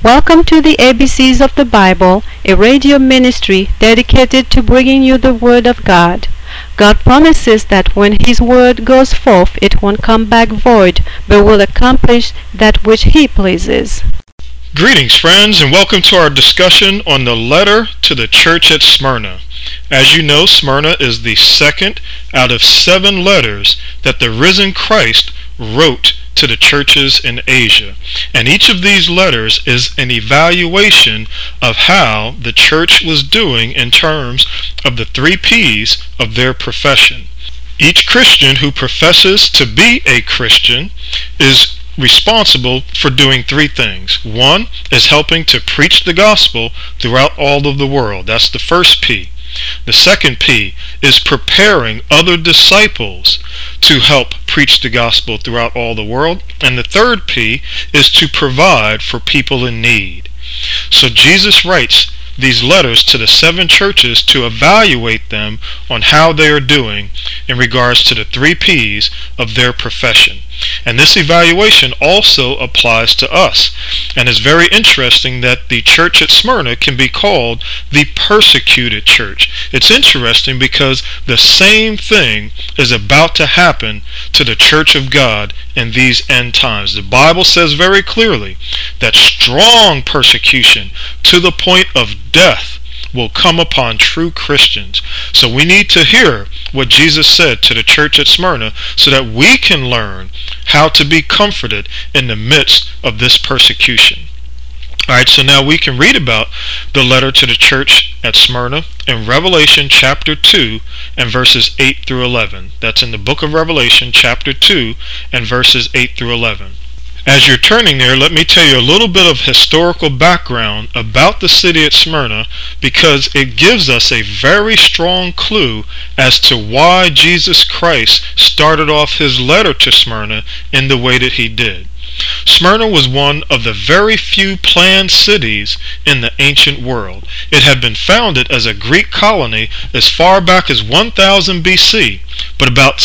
Welcome to the ABCs of the Bible, a radio ministry dedicated to bringing you the Word of God. God promises that when His Word goes forth, it won't come back void, but will accomplish that which He pleases. Greetings, friends, and welcome to our discussion on the letter to the church at Smyrna. As you know, Smyrna is the second out of 7 letters that the risen Christ wrote to the churches in Asia. And each of these letters is an evaluation of how the church was doing in terms of the 3 P's of their profession. Each Christian who professes to be a Christian is responsible for doing 3 things. 1 is helping to preach the gospel throughout all of the world. That's the first P. The second P is preparing other disciples to help preach the gospel throughout all the world. And the third P is to provide for people in need. So Jesus writes these letters to the 7 churches to evaluate them on how they are doing in regards to the 3 P's of their profession. And this evaluation also applies to us. And it's very interesting that the church at Smyrna can be called the persecuted church. It's interesting because the same thing is about to happen to the church of God in these end times. The Bible says very clearly that strong persecution to the point of death will come upon true Christians. So we need to hear what Jesus said to the church at Smyrna so that we can learn how to be comforted in the midst of this persecution. Alright, so now we can read about the letter to the church at Smyrna in Revelation chapter 2 and verses 8 through 11. That's in the book of Revelation chapter 2 and verses 8 through 11. As you're turning there, let me tell you a little bit of historical background about the city at Smyrna because it gives us a very strong clue as to why Jesus Christ started off his letter to Smyrna in the way that he did. Smyrna was one of the very few planned cities in the ancient world. It had been founded as a Greek colony as far back as 1000 BC, but about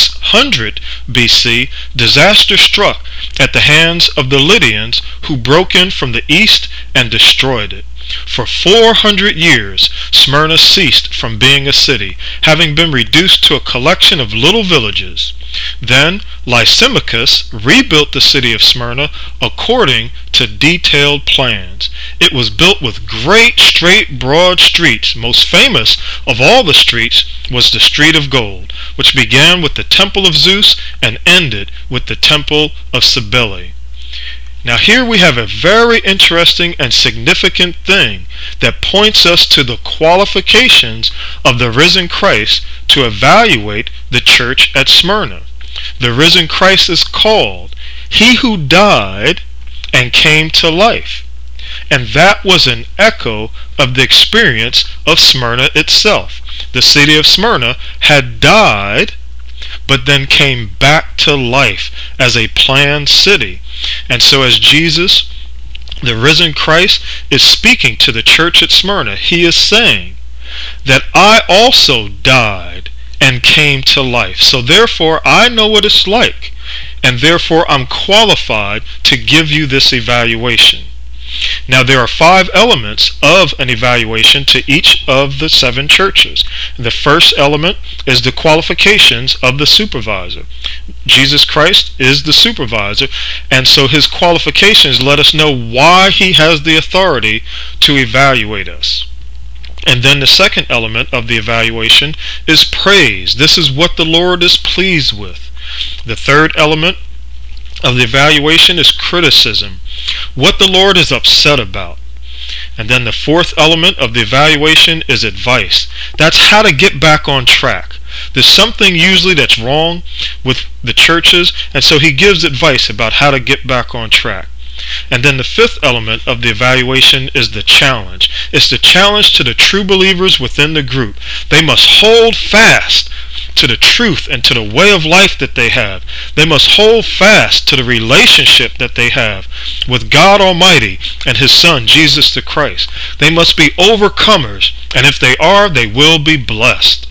600 BC, disaster struck at the hands of the Lydians, who broke in from the east and destroyed it. For 400 years, Smyrna ceased from being a city, having been reduced to a collection of little villages. Then Lysimachus rebuilt the city of Smyrna according to detailed plans. It was built with great, straight, broad streets. Most famous of all the streets was the Street of Gold, which began with the Temple of Zeus and ended with the Temple of Cybele. Now here we have a very interesting and significant thing that points us to the qualifications of the risen Christ to evaluate the church at Smyrna. The risen Christ is called He who died and came to life. And that was an echo of the experience of Smyrna itself. The city of Smyrna had died, but then came back to life as a planned city. And so as Jesus, the risen Christ, is speaking to the church at Smyrna, he is saying that I also died and came to life. So therefore I know what it's like, and therefore I'm qualified to give you this evaluation. Now there are 5 elements of an evaluation to each of the 7 churches. The first element is the qualifications of the supervisor. Jesus Christ is the supervisor, and so his qualifications let us know why he has the authority to evaluate us. And then the second element of the evaluation is praise. This is what the Lord is pleased with. The third element of the evaluation is criticism, what the Lord is upset about. And then the fourth element of the evaluation is advice. That's how to get back on track. There's something usually that's wrong with the churches, and so he gives advice about how to get back on track. And then the fifth element of the evaluation is the challenge. It's the challenge to the true believers within the group. They must hold fast to the truth and to the way of life that they have. They must hold fast to the relationship that they have with God Almighty and His Son, Jesus the Christ. They must be overcomers, and if they are, they will be blessed.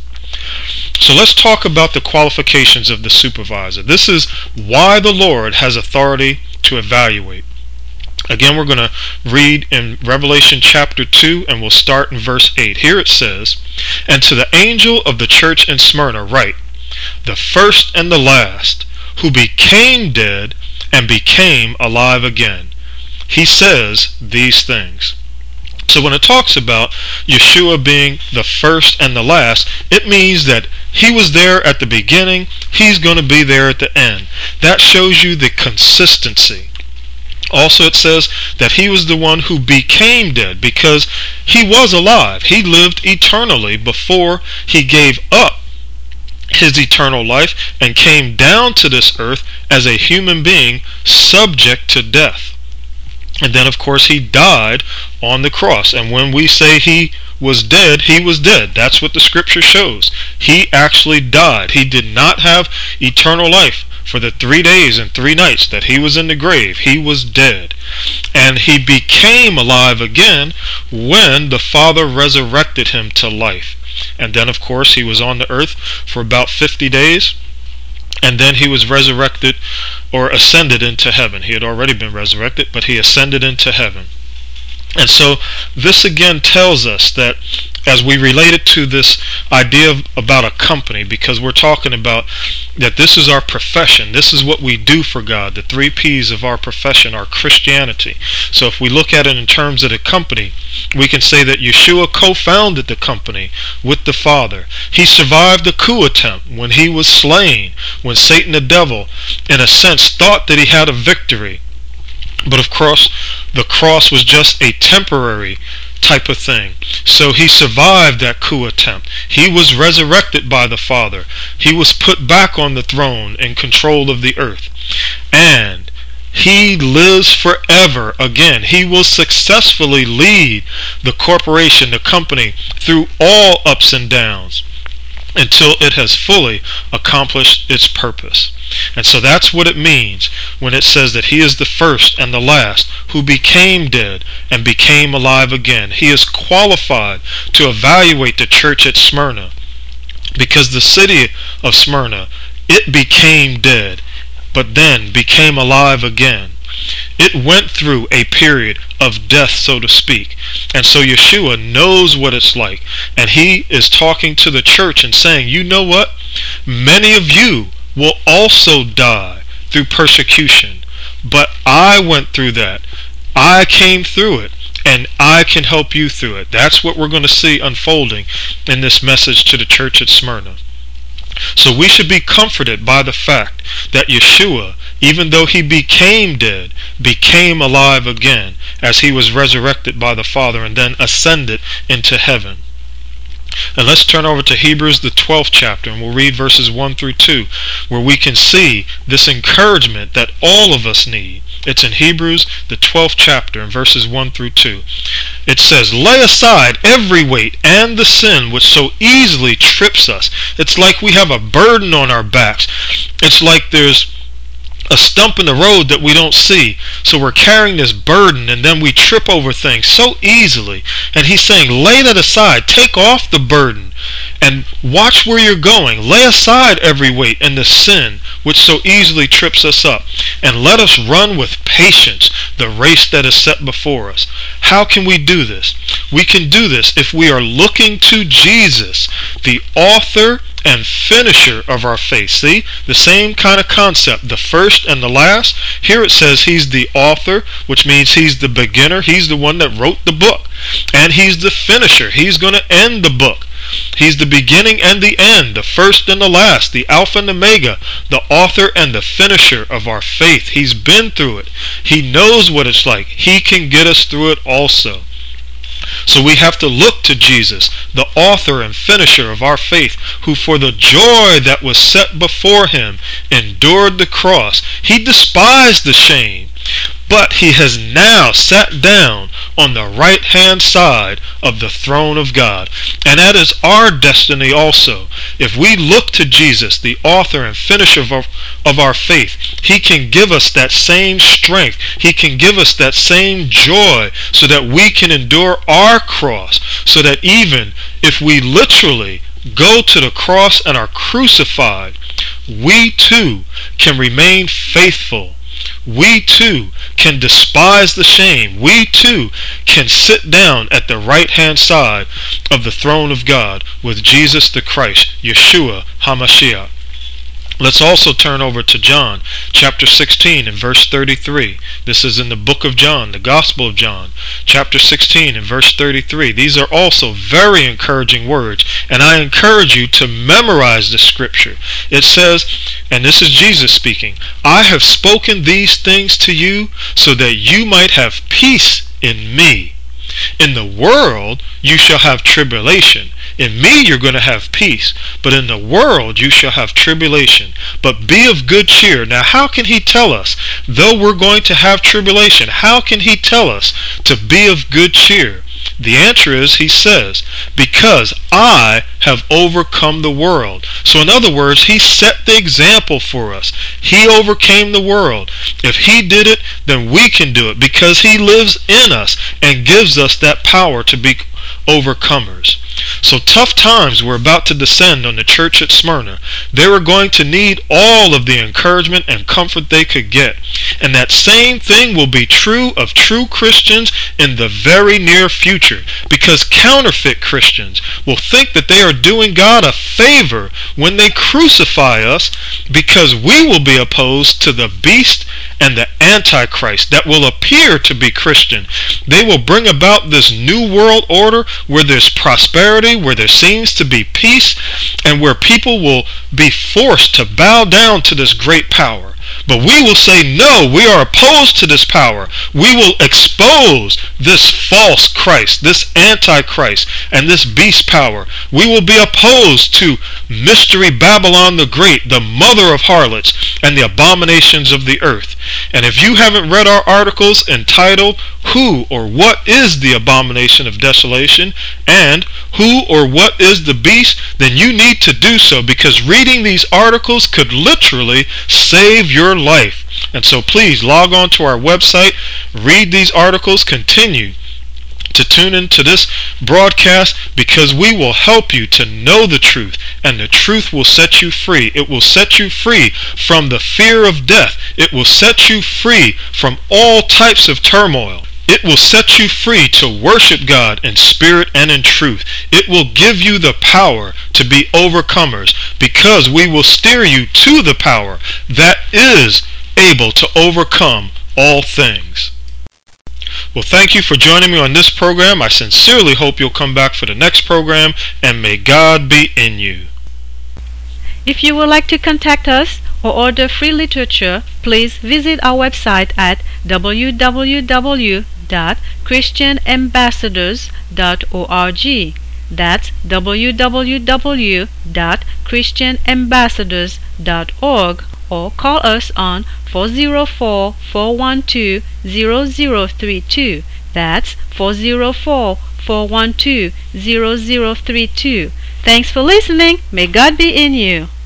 So let's talk about the qualifications of the supervisor. This is why the Lord has authority to evaluate. Again, we're going to read in Revelation chapter 2, and we'll start in verse 8. Here it says, "And to the angel of the church in Smyrna write, the first and the last, who became dead and became alive again. He says these things." So when it talks about Yeshua being the first and the last, it means that he was there at the beginning, he's going to be there at the end. That shows you the consistency. Also, it says that he was the one who became dead because he was alive. He lived eternally before he gave up his eternal life and came down to this earth as a human being subject to death. And then, of course, he died on the cross. And when we say he was dead, he was dead. That's what the scripture shows. He actually died. He did not have eternal life. For the 3 days and 3 nights that he was in the grave, he was dead. And he became alive again when the Father resurrected him to life. And then, of course, he was on the earth for about 50 days. And then he was resurrected or ascended into heaven. He had already been resurrected, but he ascended into heaven. And so this again tells us that as we relate it to this idea about a company, because we're talking about that this is our profession, this is what we do for God, the 3 P's of our profession, our Christianity. So if we look at it in terms of the company, we can say that Yeshua co-founded the company with the Father. He survived the coup attempt when he was slain, when Satan the devil, in a sense, thought that he had a victory. But of course, the cross was just a temporary type of thing. So he survived that coup attempt. He was resurrected by the Father. He was put back on the throne in control of the earth. And he lives forever again. He will successfully lead the corporation, the company, through all ups and downs until it has fully accomplished its purpose. And so that's what it means when it says that he is the first and the last who became dead and became alive again. He is qualified to evaluate the church at Smyrna because the city of Smyrna, it became dead but then became alive again. It went through a period of death, so to speak. And so Yeshua knows what it's like. And he is talking to the church and saying, you know what? Many of you will also die through persecution. But I went through that. I came through it. And I can help you through it. That's what we're going to see unfolding in this message to the church at Smyrna. So we should be comforted by the fact that Yeshua, even though he became dead, became alive again as he was resurrected by the Father and then ascended into heaven. And let's turn over to Hebrews, the 12th chapter, and we'll read verses 1 through 2, where we can see this encouragement that all of us need. It's in Hebrews, the 12th chapter, and verses 1 through 2. It says, "Lay aside every weight and the sin which so easily trips us." It's like we have a burden on our backs. It's like there's a stump in the road that we don't see. So we're carrying this burden and then we trip over things so easily. And he's saying, lay that aside. Take off the burden and watch where you're going. Lay aside every weight and the sin which so easily trips us up. And let us run with patience the race that is set before us. How can we do this? We can do this if we are looking to Jesus, the author and finisher of our faith. See, the same kind of concept, the first and the last. Here it says he's the author, which means he's the beginner. He's the one that wrote the book. And he's the finisher. He's going to end the book. He's the beginning and the end, the first and the last, the Alpha and Omega, the author and the finisher of our faith. He's been through it. He knows what it's like. He can get us through it also. So we have to look to Jesus, the author and finisher of our faith, who for the joy that was set before him endured the cross. He despised the shame, but he has now sat down on the right-hand side of the throne of God. And that is our destiny also. If we look to Jesus, the author and finisher of our faith, he can give us that same strength. He can give us that same joy so that we can endure our cross, so that even if we literally go to the cross and are crucified, we too can remain faithful we too can despise the shame. We too can sit down at the right hand side of the throne of God with Jesus the Christ, Yeshua HaMashiach. Let's also turn over to John chapter 16 and verse 33. This is in the book of John, the Gospel of John, chapter 16 and verse 33. These are also very encouraging words, and I encourage you to memorize the scripture. It says, and this is Jesus speaking, I have spoken these things to you so that you might have peace in me. In the world you shall have tribulation. In me you're going to have peace, but in the world you shall have tribulation. But be of good cheer. Now how can he tell us, though we're going to have tribulation, how can he tell us to be of good cheer? The answer is, he says, because I have overcome the world. So in other words, he set the example for us. He overcame the world. If he did it, then we can do it, because he lives in us and gives us that power to be overcomers. So tough times were about to descend on the church at Smyrna. They were going to need all of the encouragement and comfort they could get. And that same thing will be true of true Christians in the very near future, because counterfeit Christians will think that they are doing God a favor when they crucify us, because we will be opposed to the beast and the Antichrist that will appear to be Christian. They will bring about this new world order where there's prosperity, where there seems to be peace, and where people will be forced to bow down to this great power. But we will say, no, we are opposed to this power. We will expose this false Christ, this Antichrist, and this beast power. We will be opposed to Mystery Babylon the Great, the mother of harlots, and the abominations of the earth. And if you haven't read our articles entitled, Who or What is the Abomination of Desolation, and Who or What is the Beast, then you need to do so, because reading these articles could literally save your life. And so please log on to our website, read these articles, continue to tune into this broadcast, because we will help you to know the truth, and the truth will set you free. It will set you free from the fear of death. It will set you free from all types of turmoil. It will set you free to worship God in spirit and in truth. It will give you the power to be overcomers, because we will steer you to the power that is able to overcome all things. Well, thank you for joining me on this program. I sincerely hope you'll come back for the next program, and may God be in you. If you would like to contact us or order free literature, please visit our website at www.christianambassadors.org. That's www.christianambassadors.org, or call us on 404-412-0032. That's 404-412-0032. Thanks for listening. May God be in you.